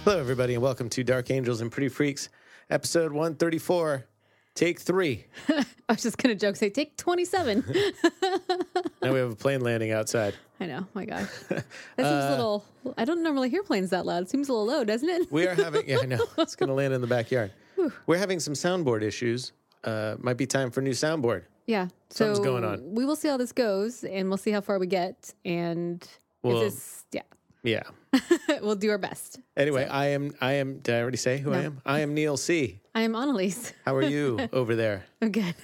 Hello, everybody, and welcome to Dark Angels and Pretty Freaks, episode 134, take 3. I was just going to joke, say, take 27. Now we have a plane landing outside. I know, my gosh. That seems a little, I don't normally hear planes that loud. It seems a little low, doesn't it? We are having, yeah, I know, it's going to land in the backyard. We're having some soundboard issues. Might be time for a new soundboard. Yeah. Something's going on. We will see how this goes, and we'll see how far we get, and Well, Yeah. we'll do our best. Anyway, I am, did I already say who I am? I am Neil C. I am Annalise. How are you over there? I'm good.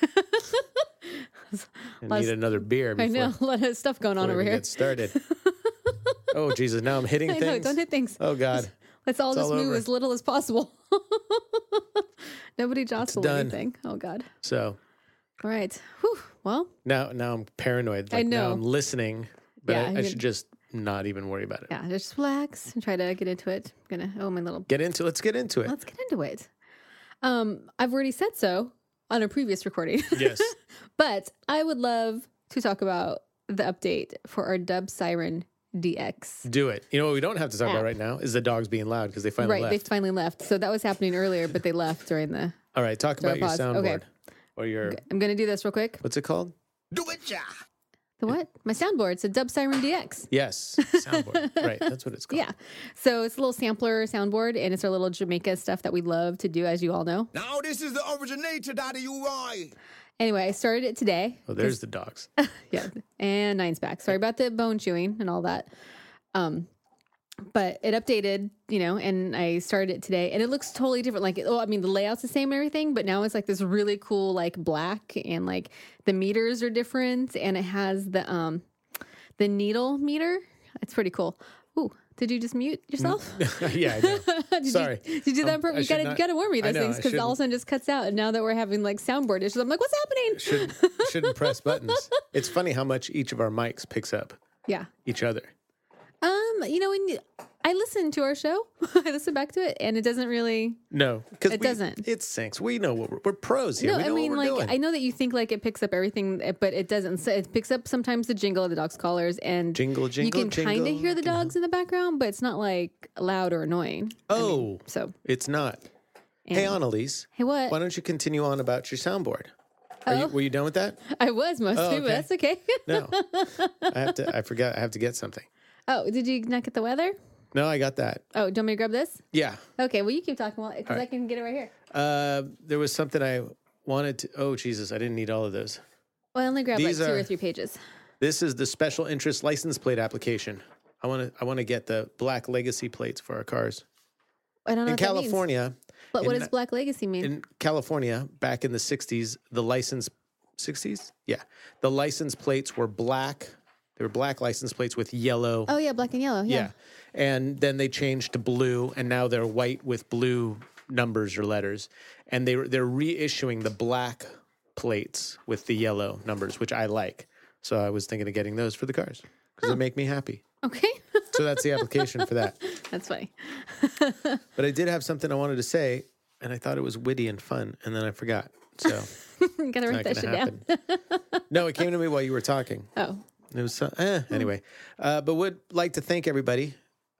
I need another beer before, I know, a lot of stuff going on before over we here. get started. Oh, Jesus, now I'm hitting I things. know, don't hit things. Oh, God. Let's all It's just all move over. as little as possible. Nobody jostle done. anything. Oh, God. So All right. Whew. Well, now I'm paranoid. I Now know. I'm listening, but Yeah, I should just not even worry about it. yeah, just relax and try to get into it. I'm gonna, my little, Let's get into it. let's get into it. I've already said so on a previous recording, Yes. but I would love to talk about the update for our Dub Siren DX. Do it. You know what we don't have to talk about App. right now is the dogs being loud because they finally Right, left. they finally left. So that was happening earlier, but they left during the. All right, talk about your pause. soundboard. Okay. Or your, I'm gonna do this real quick. what's it called? Do it, yeah. The what? My soundboard. It's a Dub Siren DX. Yes, soundboard. Right, that's what it's called. Yeah. So it's a little sampler soundboard, and it's our little Jamaica stuff that we love to do, as you all know. Now this is the originator, Daddy UI. Anyway, I started it today. Oh, there's the dogs. Yeah, and Nine's back. Sorry about the bone chewing and all that. But it updated, and I started it today, and it looks totally different. Like, the layout's the same and everything, but now it's like this really cool, like black, and like the meters are different, and it has the needle meter. It's pretty cool. Ooh, did you just mute yourself? Yeah, I know. Sorry. Did you do that on purpose? You gotta warn me I those know, things because all of a sudden it just cuts out. And now that we're having like soundboard issues, I'm like, what's happening? Shouldn't press buttons. It's funny how much each of our mics picks up Yeah. each other. When I listen to our show, I listen back to it, and it doesn't really. No, because It doesn't. It sinks. We know what we're pros here. No, we know what we're doing. I know that you think like it picks up everything, but it doesn't. So it picks up sometimes the jingle of the dog's collars, and Jingle, you can kind of jingle. hear the dogs in the background, but it's not like loud or annoying. Oh, So it's not. Hey, Annalise. hey, what? Why don't you continue on about your soundboard? Oh. Were you done with that? I was mostly, okay. but that's okay. No. I forgot. I have to get something. Oh, did you not get the weather? No, I got that. Oh, do you want me to grab this? Yeah. Okay, well you keep talking because I can get it right here. There was something I wanted to. Oh, Jesus. I didn't need all of those. Well, I only grabbed like These 2 are- or 3 pages. This is the special interest license plate application. I want to get the black legacy plates for our cars. I don't know In what that means. California, But what in- does Black Legacy mean? in California, back in the 60s, the license 60s? Yeah. The license plates were black. They were black license plates with yellow. Oh yeah, black and yellow. Yeah. Yeah. And then they changed to blue, and now they're white with blue numbers or letters. And they're reissuing the black plates with the yellow numbers, which I like. So I was thinking of getting those for the cars because they make me happy. Okay. So that's the application for that. That's funny. But I did have something I wanted to say, and I thought it was witty and fun, and then I forgot. So Gotta write not that going shit to down. happen. No, it came to me while you were talking. Oh. It was anyway. But would like to thank everybody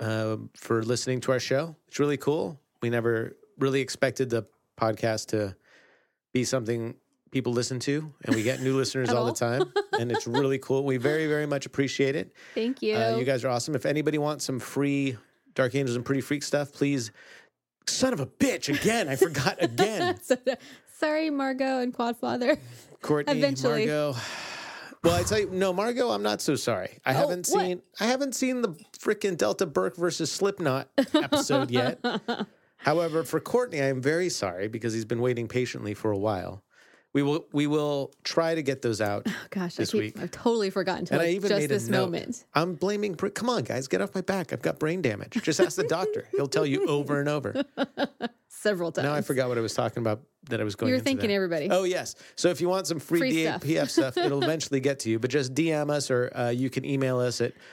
for listening to our show. It's really cool. We never really expected the podcast to be something people listen to, and we get new listeners At all the all? time, and it's really cool. We very, very much appreciate it. Thank you. You guys are awesome. If anybody wants some free Dark Angels and Pretty Freak stuff, please. Son of a bitch! Again, I forgot again. Sorry, Margot and Quadfather. Courtney, Eventually. Margot. Well, I tell you, no, Margot, I'm not so sorry. I haven't what? seen the freaking Delta Burke versus Slipknot episode yet. However, for Courtney, I am very sorry because he's been waiting patiently for a while. We will try to get those out. Oh, gosh, this week. I've totally forgotten to And I like, even just made a this note. moment. I'm blaming. Come on, guys, get off my back. I've got brain damage. Just ask the doctor. He'll tell you over and over. Several times. Now I forgot what I was talking about that I was going You were into thinking there. everybody. Oh, yes. So if you want some free Free stuff. DAPF stuff, it'll eventually get to you. But just DM us or you can email us at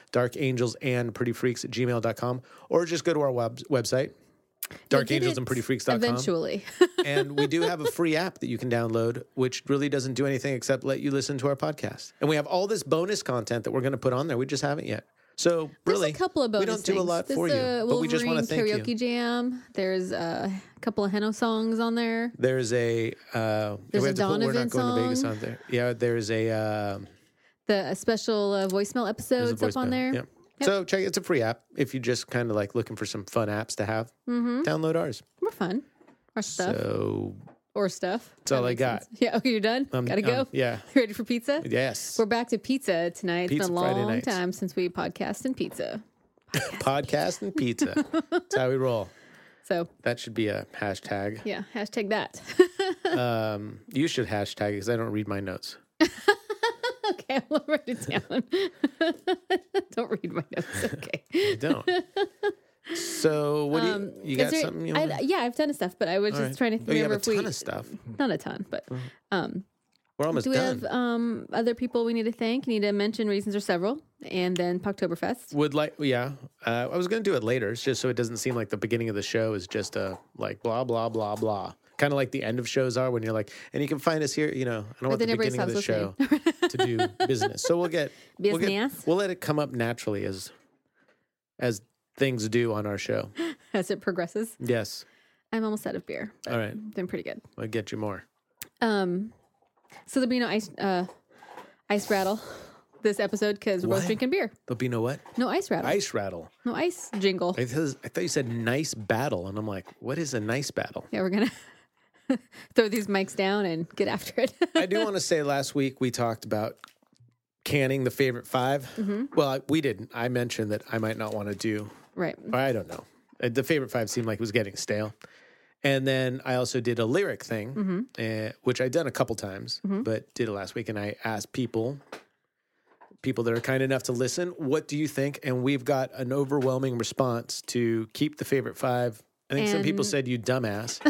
darkangelsandprettyfreaks@gmail.com or just go to our website, You'll get it darkangelsandprettyfreaks.com. Eventually. And we do have a free app that you can download, which really doesn't do anything except let you listen to our podcast. And we have all this bonus content that we're going to put on there. We just haven't yet. So really, There's a couple of bonus we don't do a lot things. for There's you, a but we just want to Wolverine thank karaoke you. jam. There's a couple of Heno songs on there. There's a There's we a have to put, we're not Donovan going to Vegas song. on there. Yeah, there's a The special voicemail there's a episodes up on voicemail. there. Yep. So check. It's a free app if you just kind of like looking for some fun apps to have. Download ours. We're fun. Our stuff. So Or stuff. that's all I makes got. sense. Yeah. Okay, you're done? Gotta go? Yeah. Ready for pizza? Yes. We're back to pizza tonight. It's Pizza been a Friday long nights. time since we podcast and pizza. Podcast and pizza. That's how we roll. So, That should be a hashtag. yeah, hashtag that. You should hashtag because I don't read my notes. Okay, I'll write it down. Don't read my notes. Okay. I don't. So what do you got? Is there- Something you I- want? yeah, I've done stuff, but I was All just right. trying to Oh, you have remember a if we ton of stuff. not a ton, but We're almost do we done. have other people we need to thank? Need to mention reasons or several, and then Poktoberfest. Would like, yeah. I was going to do it later, it's just so it doesn't seem like the beginning of the show is just a like blah blah blah blah, kind of like the end of shows are when you're like, and you can find us here. You know, I don't want the then everybody beginning of the show stops to do business. So we'll get Business. we'll let it come up naturally as things do on our show. As it progresses. Yes. I'm almost out of beer. But All right. doing pretty good. I'll get you more. So there'll be no ice rattle this episode because we're both What? drinking beer. There'll be no what? No ice rattle. Ice rattle. No ice jingle. I thought you said nice battle, and I'm like, what is a nice battle? Yeah, we're gonna throw these mics down and get after it. I do want to say last week we talked about canning the favorite 5. Mm-hmm. Well, we didn't. I mentioned that I might not want to do, Right. or I don't know. The favorite 5 seemed like it was getting stale. And then I also did a lyric thing, Mm-hmm. which I'd done a couple times, but did it last week. And I asked people that are kind enough to listen, what do you think? And we've got an overwhelming response to keep the favorite 5. I think some people And- said you dumbass.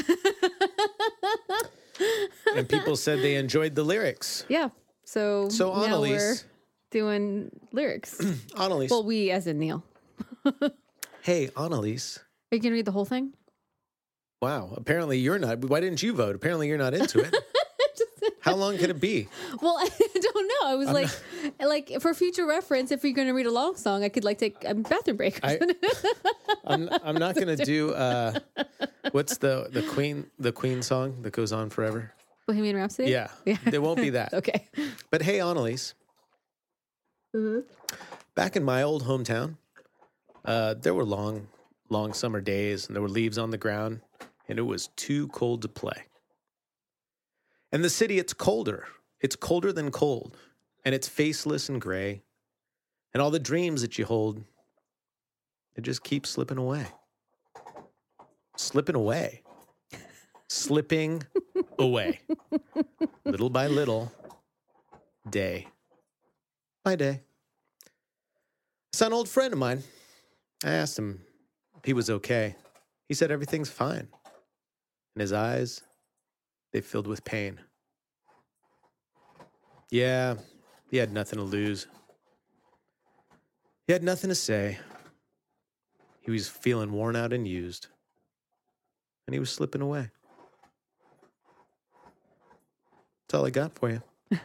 And people said they enjoyed the lyrics. Yeah. So So now we're Annalise, doing lyrics. Annalise, Well, we as in Neil. hey, Annalise. Are you gonna read the whole thing? Wow, apparently you're not. Why didn't you vote? Apparently you're not into it. How long could it be? Well, I don't know. I was like for future reference, if you're gonna read a long song, I could like take a bathroom break. I'm not going to do what's the Queen song that goes on forever? Bohemian Rhapsody. Yeah, there won't be that. Okay. But hey, Annalise, back in my old hometown, there were long summer days, and there were leaves on the ground, and it was too cold to play. In the city, it's colder. It's colder than cold, and it's faceless and gray, and all the dreams that you hold, they just keep slipping away. Slipping away. Slipping away. Little by little, day by day. I saw an old friend of mine. I asked him if he was okay. He said everything's fine. And his eyes, they filled with pain. Yeah, he had nothing to lose. He had nothing to say. He was feeling worn out and used. And he was slipping away. That's all I got for you.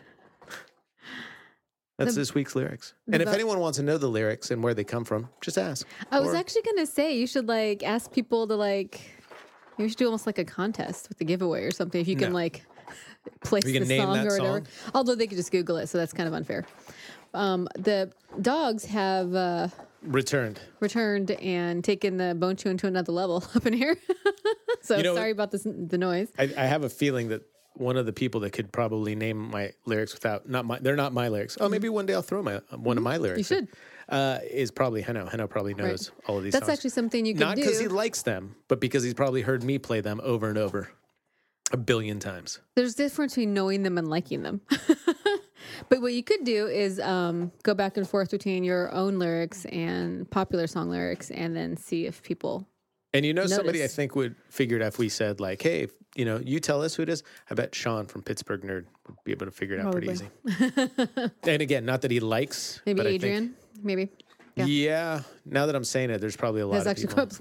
That's this week's lyrics. And if anyone wants to know the lyrics and where they come from, just ask. I was Or- actually gonna say you should like ask people to like. You should do almost like a contest with the giveaway or something. If you can No. like place You can the name song that or whatever. song? Although they could just Google it, so that's kind of unfair. The dogs have returned. returned and taken the bone chewing to another level up in here. So You know- sorry about the noise. I have a feeling that one of the people that could probably name my lyrics without they're not my lyrics. Oh, maybe one day I'll throw one of my lyrics. You should. Is probably Heno. Heno probably knows all of these. That's songs. actually something you could Not because he do. likes them, but because he's probably heard me play them over and over 1 billion times. There's a difference between knowing them and liking them. But what you could do is go back and forth between your own lyrics and popular song lyrics, and then see if people. And somebody I Notice. think would figure it out if we said like, hey, you tell us who it is. I bet Sean from Pittsburgh Nerd would be able to figure it out pretty easy. And again, not that he likes, Maybe but Adrian. Maybe. I think, yeah. Now that I'm saying it, there's probably a lot There's of actually people.